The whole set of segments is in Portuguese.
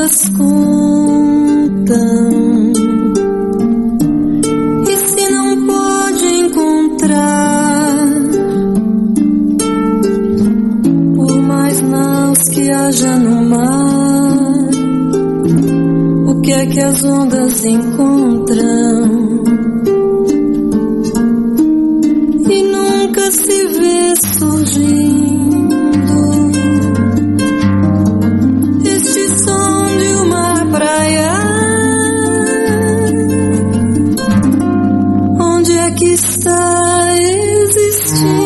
ondas contam. E se não pode encontrar, por mais naus que haja no mar, o que é que as ondas encontram? E nunca se vê surgindo este som de uma praia. Onde é que está existindo?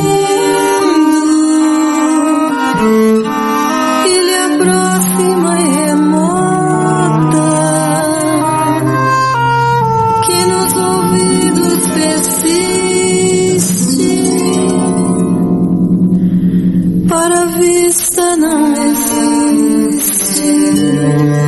Ilha próxima e remota, que nos ouvidos persiste, para a vista não existe.